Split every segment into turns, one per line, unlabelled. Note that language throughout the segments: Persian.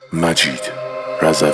مجید رضوی.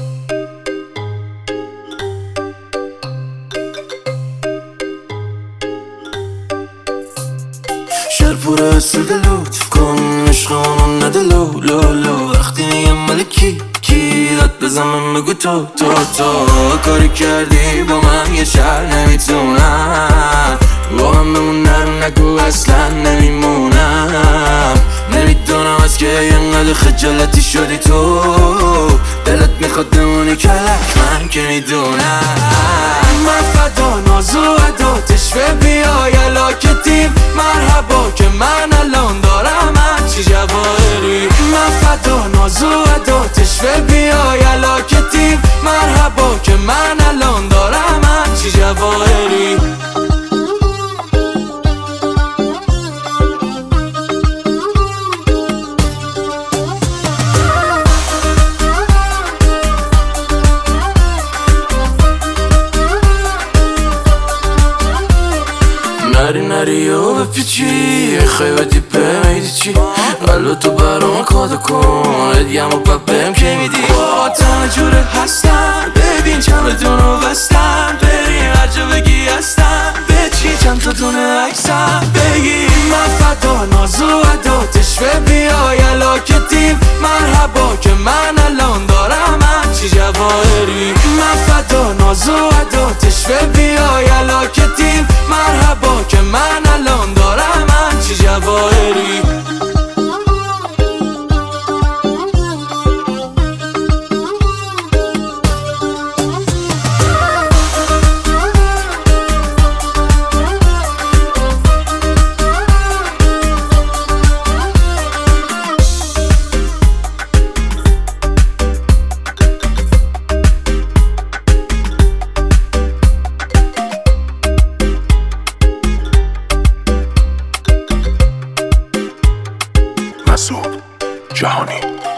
شهر پر اسود لطف کن عشقمون نده لو لو لو. وقتی میگم مال کی داد بزنم بگو تو کاری کردی با من یه شهر نمیتونم با من بمونم نگو اصلا نمیمونم. نمیدونم از که اینقدر خجالتی شدی تو دلت میخواد بمونی کلک من که میدونم. من فدا ناز و عداتش و بیای علاکتیم مرحبا که من الان دارم هرچی جواهری. من فدا ناز و عداتش و بیای علاکتیم مرحبا که من الان دارم هرچی جواهری. نری و بپیچی خیلی دیپه میدی چی قلب تو برام کادا کن ادیم و بهم که میدی با تنه جوره هستم ببین چند بدونو بستم بریم هر جا بگی هستم بچی چند تا دونه عکسم بگی. من فدا ناز و عداتش و بیای علاکتیم مرحبا که من الان دارم هرچی جواهری. من فدا ناز و عداتش و بیای علاکتیم مرحبا که من الان دارم هرچی جواهری.
مسعود جهانی.